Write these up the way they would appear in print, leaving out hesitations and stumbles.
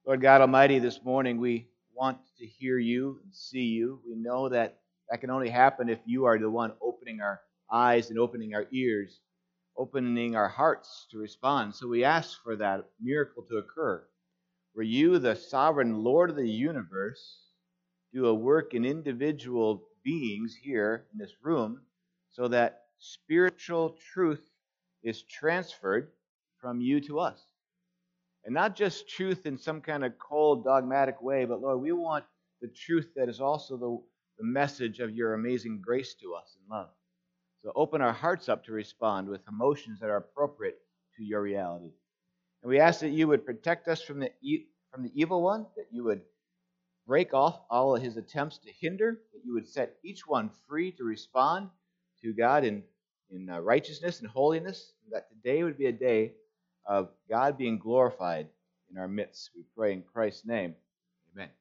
Lord God Almighty, this morning we want to hear you and see you. We know that that can only happen if you are the one opening our eyes and opening our ears, opening our hearts to respond. So we ask for that miracle to occur, where you, the sovereign Lord of the universe, do a work in individual beings here in this room so that spiritual truth is transferred from you to us. And not just truth in some kind of cold, dogmatic way, but Lord, we want the truth that is also the message of your amazing grace to us in love. So open our hearts up to respond with emotions that are appropriate to your reality. And we ask that you would protect us from the evil one, that you would break off all of his attempts to hinder, that you would set each one free to respond to God in righteousness and holiness, and that today would be a day of God being glorified in our midst. We pray in Christ's name. Amen.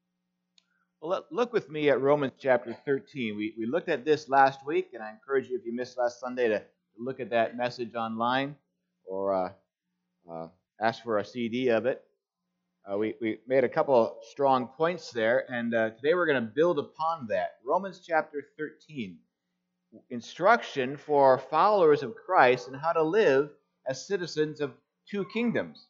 Well, look with me at Romans chapter 13. We looked at this last week, and I encourage you, if you missed last Sunday, to look at that message online or ask for a CD of it. We made a couple of strong points there, and today we're going to build upon that. Romans chapter 13. Instruction for followers of Christ and how to live as citizens of two kingdoms.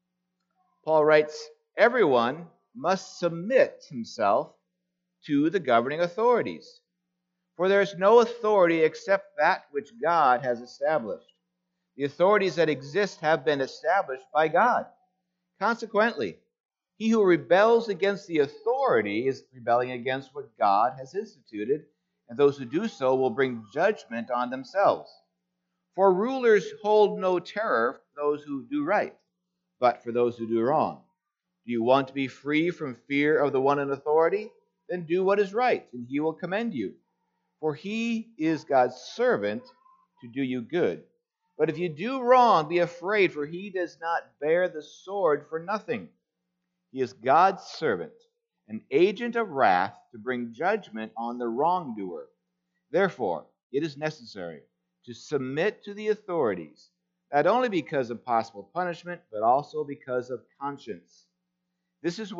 Paul writes, everyone must submit himself to the governing authorities, for there is no authority except that which God has established. The authorities that exist have been established by God. Consequently, he who rebels against the authority is rebelling against what God has instituted, and those who do so will bring judgment on themselves. For rulers hold no terror for those who do right, but for those who do wrong. Do you want to be free from fear of the one in authority? Then do what is right, and he will commend you. For he is God's servant to do you good. But if you do wrong, be afraid, for he does not bear the sword for nothing. He is God's servant, an agent of wrath to bring judgment on the wrongdoer. Therefore, it is necessary to submit to the authorities, not only because of possible punishment, but also because of conscience. This is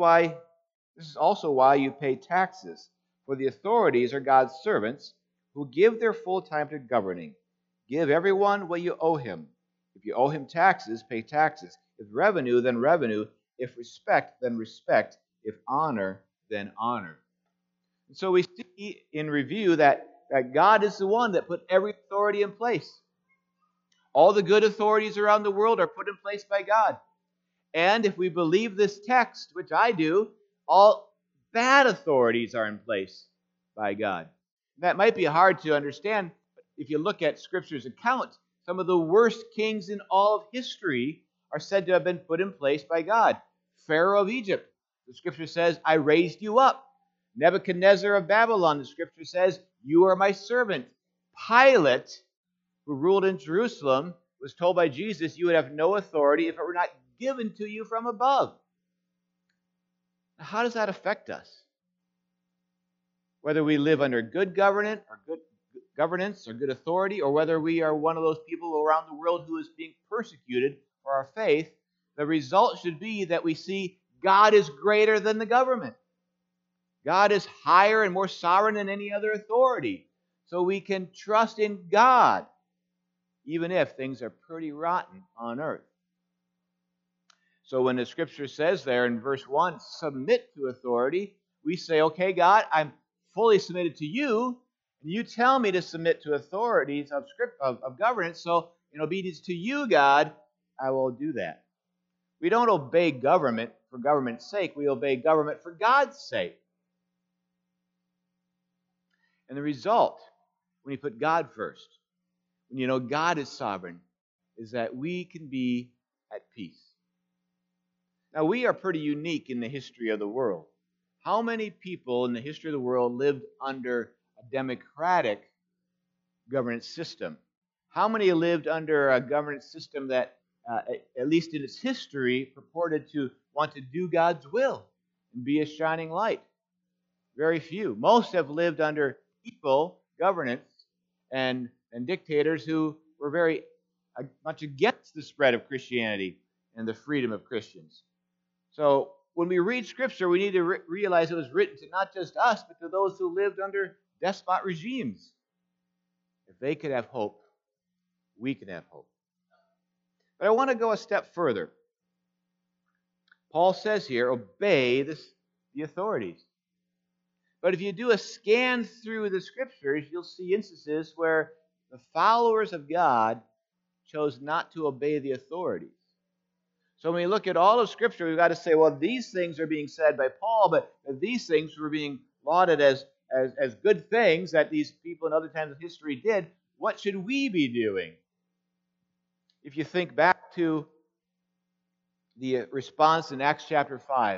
also why you pay taxes, for the authorities are God's servants who give their full time to governing. Give everyone what you owe him. If you owe him taxes, pay taxes. If revenue, then revenue. If respect, then respect. If honor, then honor. And so we see in review that God is the one that put every authority in place. All the good authorities around the world are put in place by God. And if we believe this text, which I do, all bad authorities are in place by God. That might be hard to understand, but if you look at Scripture's account, some of the worst kings in all of history are said to have been put in place by God. Pharaoh of Egypt, the Scripture says, I raised you up. Nebuchadnezzar of Babylon, the Scripture says, you are my servant. Pilate, who ruled in Jerusalem, was told by Jesus, you would have no authority if it were not given to you from above. Now, how does that affect us? Whether we live under good governance or good authority, or whether we are one of those people around the world who is being persecuted for our faith, the result should be that we see God is greater than the government. God is higher and more sovereign than any other authority. So we can trust in God, even if things are pretty rotten on earth. So when the Scripture says there in verse 1, submit to authority, we say, okay, God, I'm fully submitted to you, and you tell me to submit to authorities of governance, so in obedience to you, God, I will do that. We don't obey government for government's sake. We obey government for God's sake. And the result, when you put God first, when you know God is sovereign, is that we can be at peace. Now, we are pretty unique in the history of the world. How many people in the history of the world lived under a democratic governance system? How many lived under a governance system that, at least in its history, purported to want to do God's will and be a shining light? Very few. Most have lived under people governance and dictators who were very much against the spread of Christianity and the freedom of Christians. So when we read Scripture, we need to realize it was written to not just us, but to those who lived under despot regimes. If they could have hope, we can have hope. But I want to go a step further. Paul says here, obey the authorities. But if you do a scan through the Scriptures, you'll see instances where the followers of God chose not to obey the authorities. So when we look at all of Scripture, we've got to say, well, these things are being said by Paul, but these things were being lauded as good things that these people in other times of history did. What should we be doing? If you think back to the response in Acts chapter 5,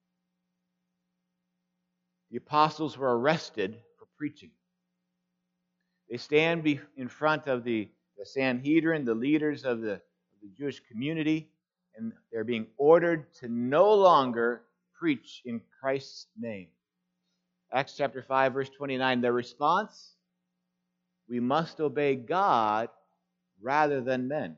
the apostles were arrested for preaching. They stand in front of the Sanhedrin, the leaders of the Jewish community, and they're being ordered to no longer preach in Christ's name. Acts chapter 5, verse 29, their response, we must obey God rather than men.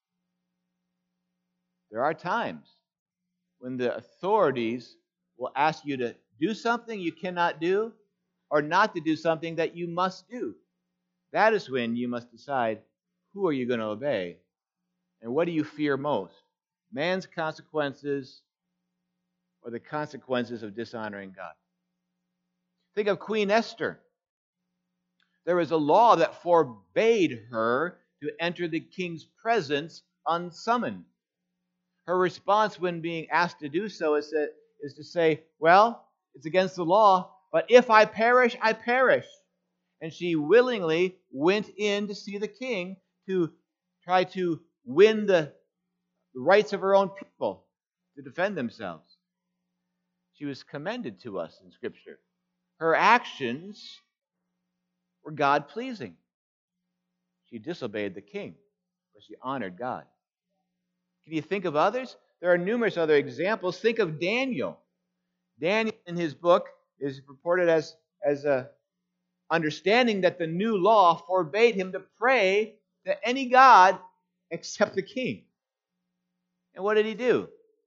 There are times when the authorities will ask you to do something you cannot do, or not to do something that you must do. That is when you must decide, who are you going to obey? And what do you fear most? Man's consequences or the consequences of dishonoring God? Think of Queen Esther. There was a law that forbade her to enter the king's presence unsummoned. Her response when being asked to do so is to say, well, it's against the law, but if I perish, I perish. And she willingly went in to see the king to try to win the rights of her own people to defend themselves. She was commended to us in Scripture. Her actions were God-pleasing. She disobeyed the king, but she honored God. Can you think of others? There are numerous other examples. Think of Daniel. Daniel, in his book, is reported as understanding that the new law forbade him to pray to any god except the king. And what did he do?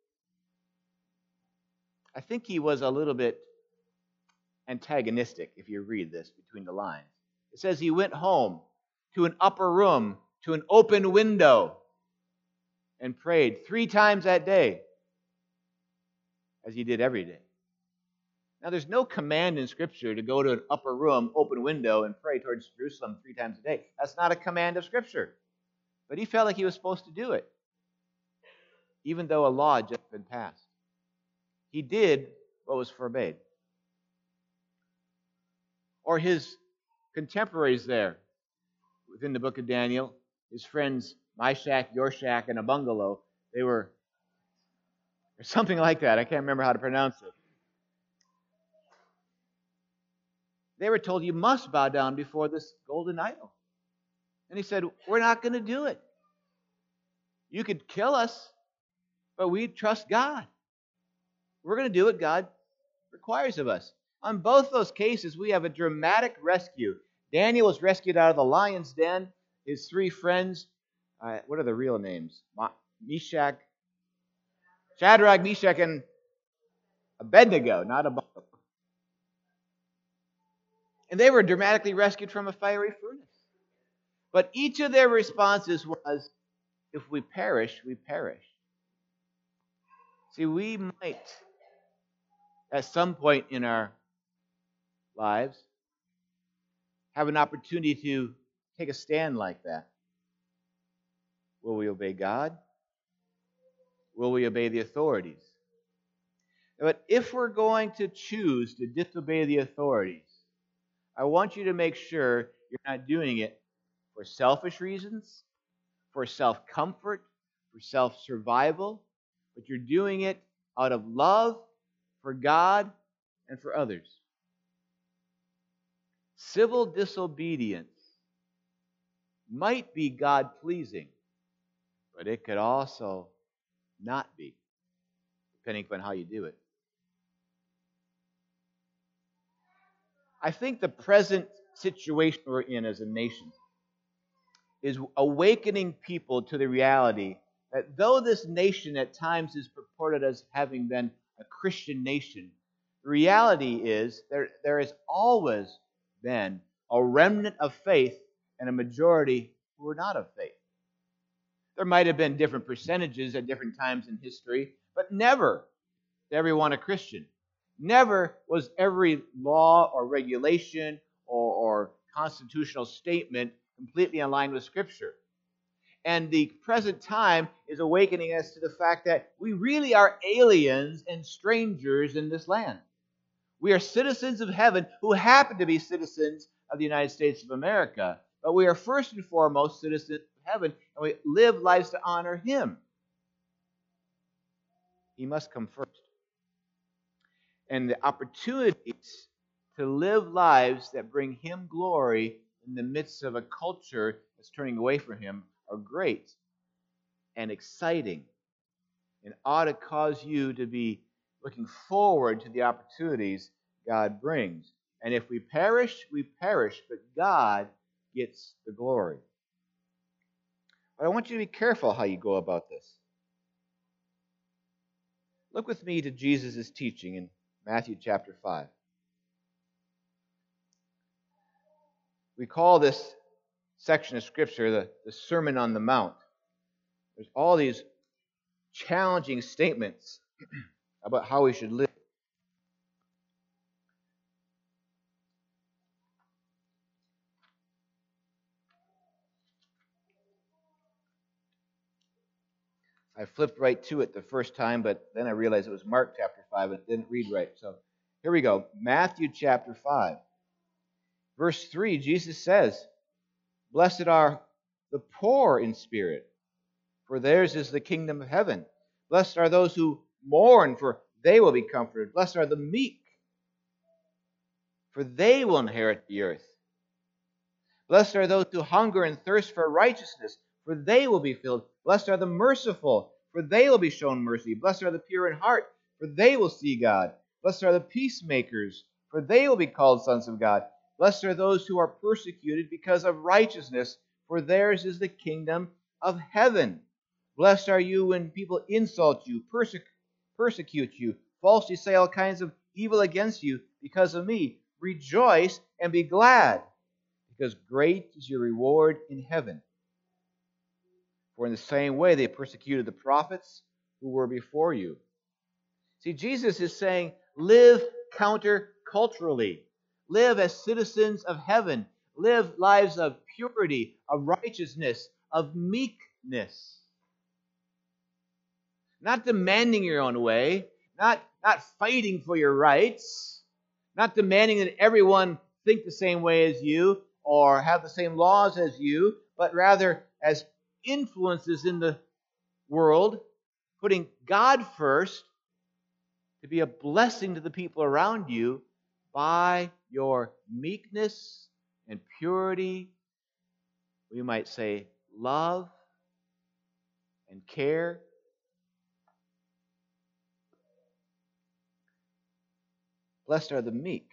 I think he was a little bit antagonistic, if you read this between the lines. It says he went home to an upper room, to an open window, and prayed 3 times that day, as he did every day. Now, there's no command in Scripture to go to an upper room, open window, and pray towards Jerusalem 3 times a day. That's not a command of Scripture. But he felt like he was supposed to do it, even though a law had just been passed. He did what was forbade. Or his contemporaries there, within the book of Daniel, his friends Meshach, Yorshak, and Abungalo, they were, or something like that. I can't remember how to pronounce it. They were told, you must bow down before this golden idol. And he said, we're not going to do it. You could kill us, but we trust God. We're going to do what God requires of us. On both those cases, we have a dramatic rescue. Daniel was rescued out of the lion's den. His 3 friends, what are the real names? Shadrach, Meshach, and Abednego, not Abednego. And they were dramatically rescued from a fiery furnace. But each of their responses was, if we perish, we perish. See, we might, at some point in our lives, have an opportunity to take a stand like that. Will we obey God? Will we obey the authorities? But if we're going to choose to disobey the authorities, I want you to make sure you're not doing it for selfish reasons, for self-comfort, for self-survival, but you're doing it out of love for God and for others. Civil disobedience might be God-pleasing, but it could also not be, depending upon how you do it. I think the present situation we're in as a nation is awakening people to the reality that though this nation at times is purported as having been a Christian nation. The reality is there has always been a remnant of faith and a majority who are not of faith. There might have been different percentages at different times in history, but never is everyone a Christian. Never was every law or regulation or constitutional statement completely in line with Scripture. And the present time is awakening us to the fact that we really are aliens and strangers in this land. We are citizens of heaven who happen to be citizens of the United States of America. But we are first and foremost citizens of heaven, and we live lives to honor Him. He must come first. And the opportunities to live lives that bring Him glory in the midst of a culture that's turning away from Him are great and exciting and ought to cause you to be looking forward to the opportunities God brings. And if we perish, we perish, but God gets the glory. But I want you to be careful how you go about this. Look with me to Jesus' teaching in Matthew chapter 5. We call this section of Scripture the Sermon on the Mount. There's all these challenging statements about how we should live. I flipped right to it the first time, but then I realized it was Mark chapter 5 and it didn't read right. So here we go. Matthew chapter 5. Verse 3, Jesus says, "Blessed are the poor in spirit, for theirs is the kingdom of heaven. Blessed are those who mourn, for they will be comforted. Blessed are the meek, for they will inherit the earth. Blessed are those who hunger and thirst for righteousness, for they will be filled. Blessed are the merciful, for they will be shown mercy. Blessed are the pure in heart, for they will see God. Blessed are the peacemakers, for they will be called sons of God. Blessed are those who are persecuted because of righteousness, for theirs is the kingdom of heaven. Blessed are you when people insult you, persecute you, falsely say all kinds of evil against you because of me. Rejoice and be glad, because great is your reward in heaven. For in the same way they persecuted the prophets who were before you." See, Jesus is saying, live counterculturally. Live as citizens of heaven. Live lives of purity, of righteousness, of meekness. Not demanding your own way, not fighting for your rights, not demanding that everyone think the same way as you or have the same laws as you, but rather as influences in the world, putting God first to be a blessing to the people around you by your meekness and purity, we might say love and care. Blessed are the meek.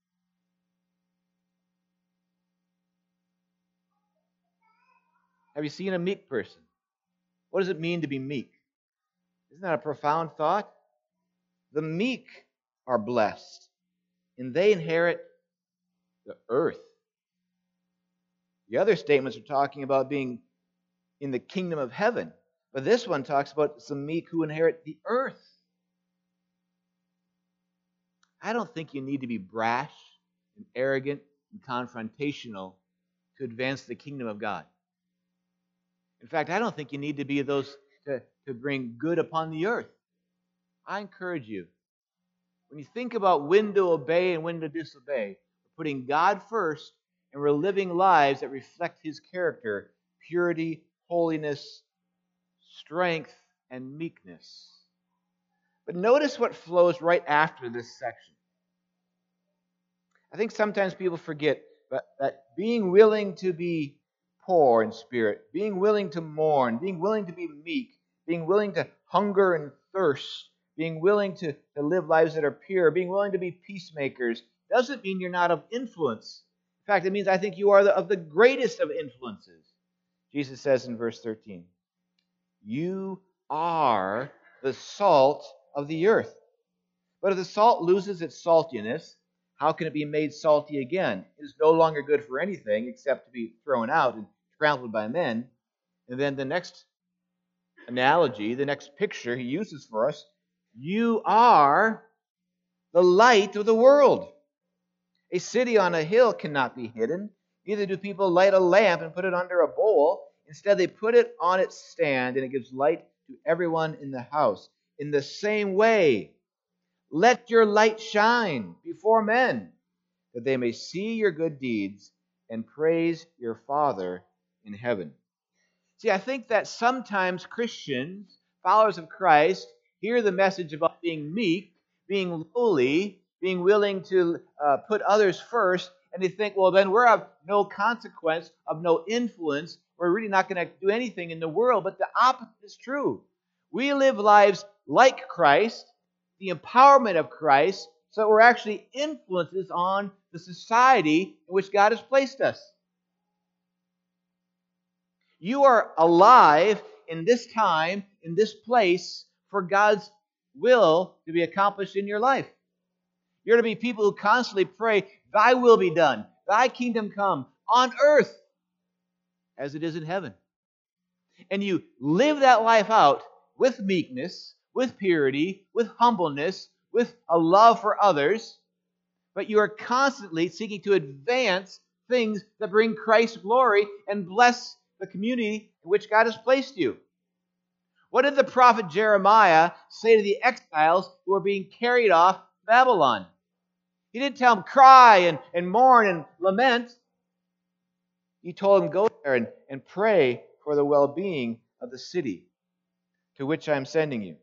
Have you seen a meek person? What does it mean to be meek? Isn't that a profound thought? The meek are blessed, and they inherit the earth. The other statements are talking about being in the kingdom of heaven, but this one talks about some meek who inherit the earth. I don't think you need to be brash and arrogant and confrontational to advance the kingdom of God. In fact, I don't think you need to be those to bring good upon the earth. I encourage you, when you think about when to obey and when to disobey, we're putting God first and we're living lives that reflect His character, purity, holiness, strength, and meekness. But notice what flows right after this section. I think sometimes people forget that being willing to be poor in spirit, being willing to mourn, being willing to be meek, being willing to hunger and thirst, being willing to live lives that are pure, being willing to be peacemakers, doesn't mean you're not of influence. In fact, it means I think you are of the greatest of influences. Jesus says in verse 13, "You are the salt of the earth. But if the salt loses its saltiness, how can it be made salty again? It is no longer good for anything except to be thrown out and trampled by men. And then the next analogy, the next picture he uses for us, you are the light of the world. A city on a hill cannot be hidden. Neither do people light a lamp and put it under a bowl. Instead, they put it on its stand, and it gives light to everyone in the house. In the same way, let your light shine before men, that they may see your good deeds and praise your Father in heaven. See, I think that sometimes Christians, followers of Christ, hear the message about being meek, being lowly, being willing to put others first, and they think, well, then we're of no consequence, of no influence. We're really not going to do anything in the world. But the opposite is true. We live lives like Christ, the empowerment of Christ, so that we're actually influences on the society in which God has placed us. You are alive in this time, in this place, for God's will to be accomplished in your life. You're to be people who constantly pray, thy will be done, thy kingdom come, on earth as it is in heaven. And you live that life out with meekness, with purity, with humbleness, with a love for others, but you are constantly seeking to advance things that bring Christ's glory and bless the community in which God has placed you. What did the prophet Jeremiah say to the exiles who were being carried off Babylon? He didn't tell them, cry and mourn and lament. He told them, go there and pray for the well-being of the city to which I am sending you.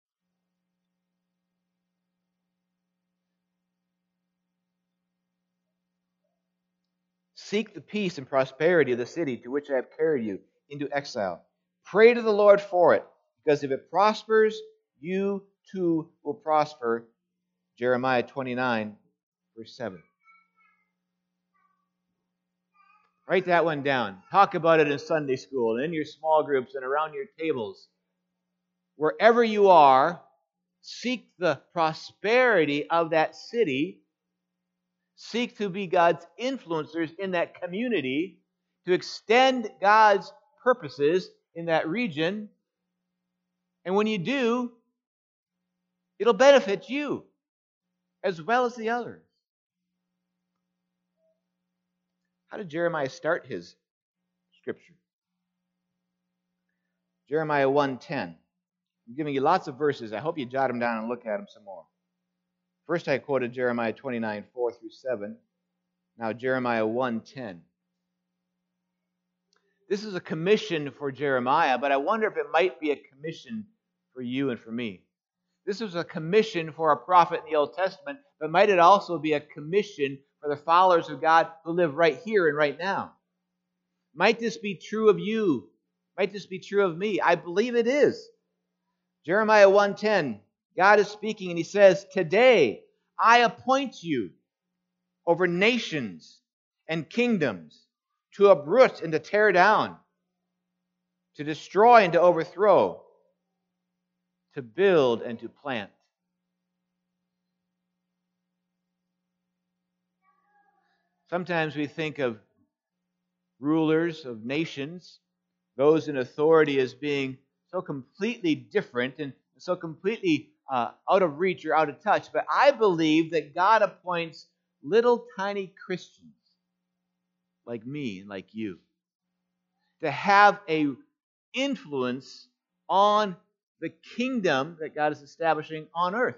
Seek the peace and prosperity of the city to which I have carried you into exile. Pray to the Lord for it, because if it prospers, you too will prosper. Jeremiah 29, verse 7. Write that one down. Talk about it in Sunday school and in your small groups and around your tables. Wherever you are, seek the prosperity of that city. Seek to be God's influencers in that community, to extend God's purposes in that region. And when you do, it'll benefit you as well as the others. How did Jeremiah start his scripture? Jeremiah 1:10. I'm giving you lots of verses. I hope you jot them down and look at them some more. First I quoted Jeremiah 29, 4 through 7. Now Jeremiah 1:10. This is a commission for Jeremiah, but I wonder if it might be a commission for you and for me. This was a commission for a prophet in the Old Testament, but might it also be a commission for the followers of God who live right here and right now? Might this be true of you? Might this be true of me? I believe it is. Jeremiah 1:10, God is speaking and he says, today I appoint you over nations and kingdoms to uproot and to tear down, to destroy and to overthrow, to build and to plant. Sometimes we think of rulers of nations, those in authority, as being so completely different and so completely out of reach or out of touch. But I believe that God appoints little tiny Christians like me and like you to have an influence on the kingdom that God is establishing on earth.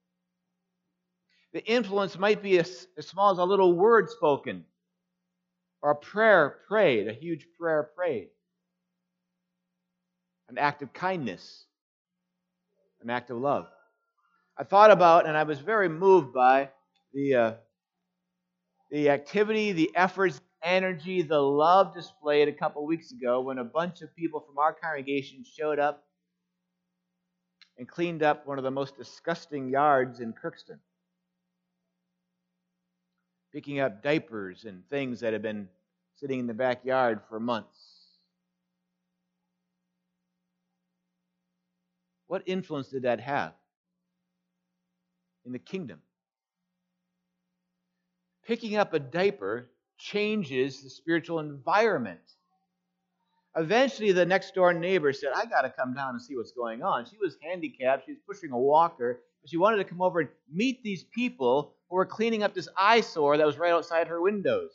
The influence might be as small as a little word spoken, or a prayer prayed, a huge prayer prayed, an act of kindness, an act of love. I thought about, and I was very moved by the activity, the efforts, energy, the love displayed a couple weeks ago when a bunch of people from our congregation showed up and cleaned up one of the most disgusting yards in Crookston, picking up diapers and things that had been sitting in the backyard for months. What influence did that have in the kingdom. Picking up a diaper changes the spiritual environment. Eventually, the next door neighbor said, I got to come down and see what's going on. She was handicapped. She was pushing a walker. But she wanted to come over and meet these people who were cleaning up this eyesore that was right outside her windows.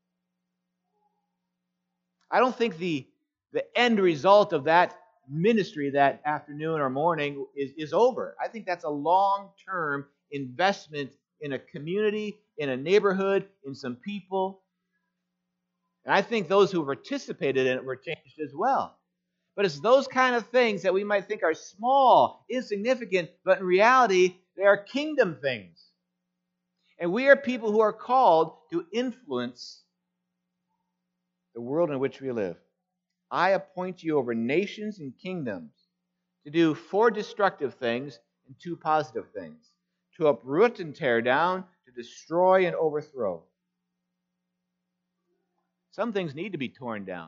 I don't think the end result of that ministry that afternoon or morning is over. I think that's a long-term investment in a community, in a neighborhood, in some people. And I think those who participated in it were changed as well. But it's those kind of things that we might think are small, insignificant, but in reality, they are kingdom things. And we are people who are called to influence the world in which we live. I appoint you over nations and kingdoms to do 4 destructive things and 2 positive things, to uproot and tear down, to destroy and overthrow. Some things need to be torn down.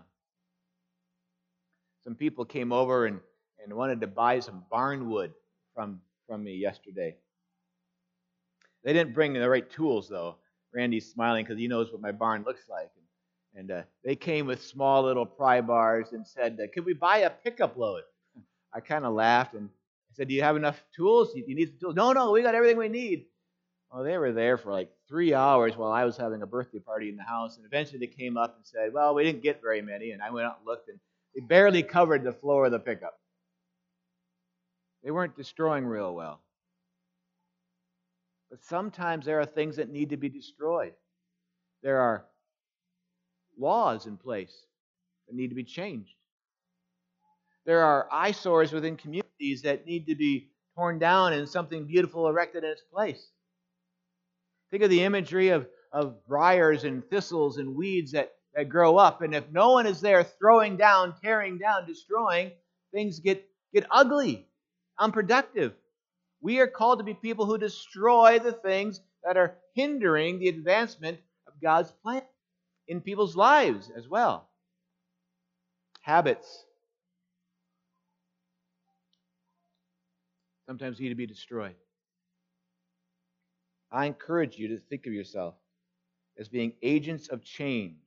Some people came over and wanted to buy some barn wood from me yesterday. They didn't bring the right tools, though. Randy's smiling because he knows what my barn looks like. And they came with small little pry bars and said, could we buy a pickup load? I kind of laughed and I said, do you have enough tools? You need some tools? No, we got everything we need. Well, they were there for like 3 hours while I was having a birthday party in the house. And eventually they came up and said, well, we didn't get very many. And I went out and looked, and they barely covered the floor of the pickup. They weren't destroying real well. But sometimes there are things that need to be destroyed. There are laws in place that need to be changed. There are eyesores within communities that need to be torn down and something beautiful erected in its place. Think of the imagery of briars and thistles and weeds that grow up. And if no one is there throwing down, tearing down, destroying, things get ugly, unproductive. We are called to be people who destroy the things that are hindering the advancement of God's plan in people's lives as well. Habits sometimes need to be destroyed. I encourage you to think of yourself as being agents of change,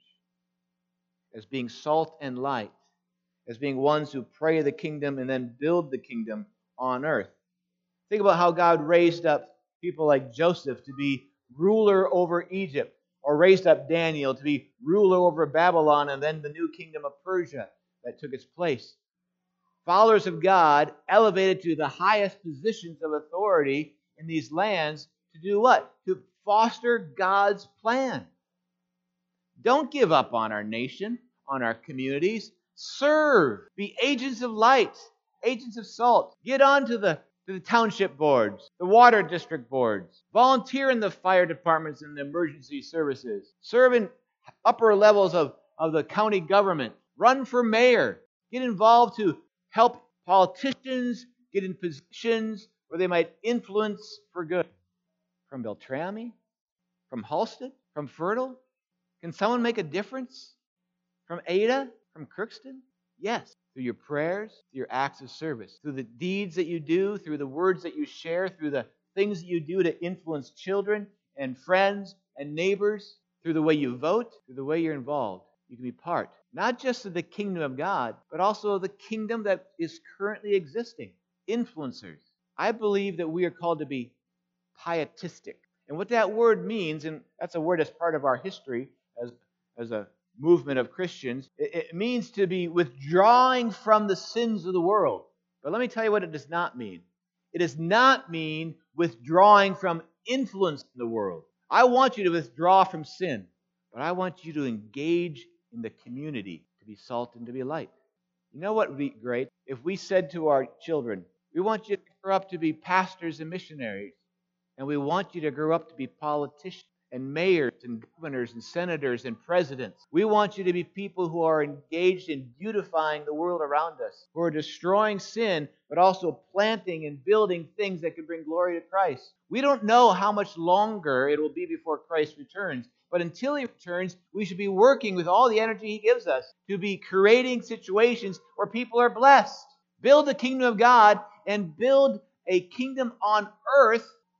as being salt and light, as being ones who pray the kingdom and then build the kingdom on earth. Think about how God raised up people like Joseph to be ruler over Egypt, or raised up Daniel to be ruler over Babylon and then the new kingdom of Persia that took its place. Followers of God elevated to the highest positions of authority in these lands to do what? To foster God's plan. Don't give up on our nation, on our communities. Serve. Be agents of light, agents of salt. Get on to the township boards, the water district boards. Volunteer in the fire departments and the emergency services. Serve in upper levels of the county government. Run for mayor. Get involved to help politicians get in positions where they might influence for good. From Beltrami? From Halsted? From Fertile? Can someone make a difference? From Ada? From Crookston? Yes. Through your prayers, through your acts of service, through the deeds that you do, through the words that you share, through the things that you do to influence children and friends and neighbors, through the way you vote, through the way you're involved. You can be part, not just of the kingdom of God, but also of the kingdom that is currently existing. Influencers. I believe that we are called to be pietistic. And what that word means, and that's a word that's part of our history as a movement of Christians, it means to be withdrawing from the sins of the world. But let me tell you what it does not mean. It does not mean withdrawing from influence in the world. I want you to withdraw from sin, but I want you to engage in the community, to be salt and to be light. You know what would be great? If we said to our children, we want you to grow up to be pastors and missionaries, and we want you to grow up to be politicians and mayors and governors and senators and presidents. We want you to be people who are engaged in beautifying the world around us, who are destroying sin, but also planting and building things that can bring glory to Christ. We don't know how much longer it will be before Christ returns, but until He returns, we should be working with all the energy He gives us to be creating situations where people are blessed. Build the kingdom of God and build a kingdom on earth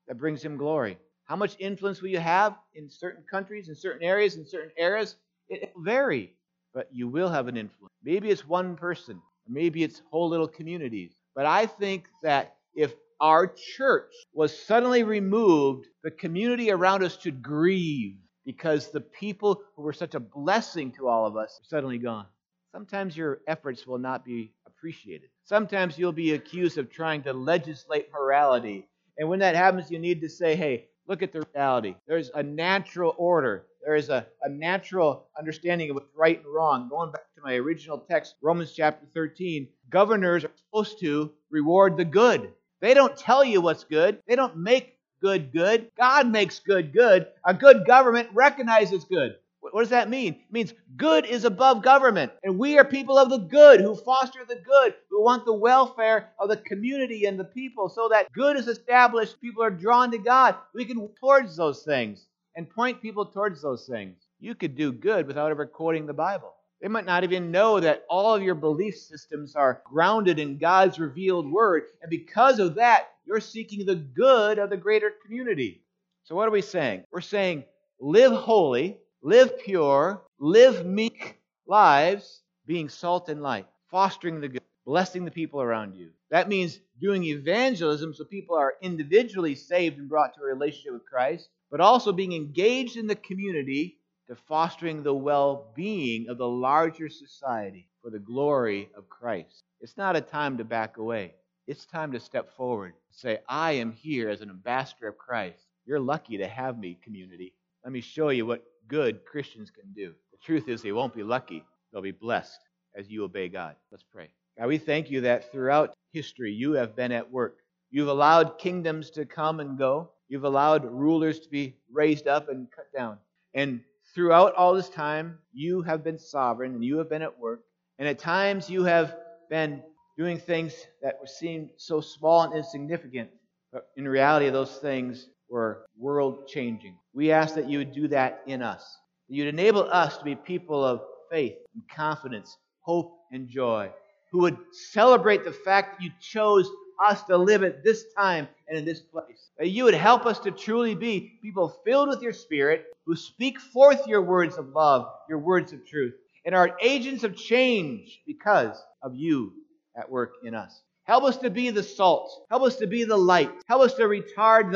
that brings Him glory. How much influence will you have in certain countries, in certain areas, in certain eras? It will vary, but you will have an influence. Maybe it's one person, or maybe it's whole little communities. But I think that if our church was suddenly removed, the community around us should grieve because the people who were such a blessing to all of us are suddenly gone. Sometimes your efforts will not be appreciated. Sometimes you'll be accused of trying to legislate morality. And when that happens, you need to say, hey, look at the reality. There's a natural order. There is a natural understanding of what's right and wrong. Going back to my original text, Romans chapter 13, governors are supposed to reward the good. They don't tell you what's good. They don't make good good. God makes good good. A good government recognizes good. What does that mean? It means good is above government. And we are people of the good who foster the good, who want the welfare of the community and the people so that good is established, people are drawn to God. We can work towards those things and point people towards those things. You could do good without ever quoting the Bible. They might not even know that all of your belief systems are grounded in God's revealed word. And because of that, you're seeking the good of the greater community. So what are we saying? We're saying live holy, live pure, live meek lives, being salt and light, fostering the good, blessing the people around you. That means doing evangelism so people are individually saved and brought to a relationship with Christ, but also being engaged in the community to fostering the well-being of the larger society for the glory of Christ. It's not a time to back away. It's time to step forward and say, I am here as an ambassador of Christ. You're lucky to have me, community. Let me show you what good Christians can do. The truth is they won't be lucky. They'll be blessed as you obey God. Let's pray. God, we thank you that throughout history you have been at work. You've allowed kingdoms to come and go. You've allowed rulers to be raised up and cut down. And throughout all this time, you have been sovereign and you have been at work. And at times you have been doing things that seem so small and insignificant. But in reality, those things were world-changing. We ask that you would do that in us. That you'd enable us to be people of faith and confidence, hope and joy, who would celebrate the fact that you chose us to live at this time and in this place. That you would help us to truly be people filled with your Spirit, who speak forth your words of love, your words of truth, and are agents of change because of you at work in us. Help us to be the salt. Help us to be the light. Help us to retard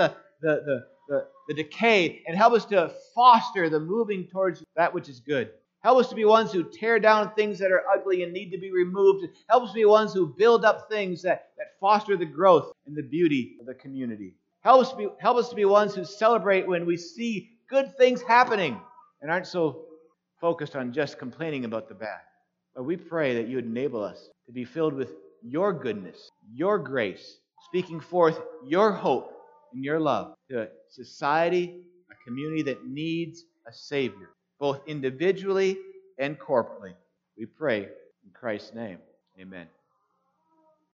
the decay, and help us to foster the moving towards that which is good. Help us to be ones who tear down things that are ugly and need to be removed. Help us be ones who build up things that foster the growth and the beauty of the community. Help us to be ones who celebrate when we see good things happening and aren't so focused on just complaining about the bad. But we pray that you would enable us to be filled with your goodness, your grace, speaking forth your hope and your love to a society, a community that needs a Savior, both individually and corporately. We pray in Christ's name. Amen.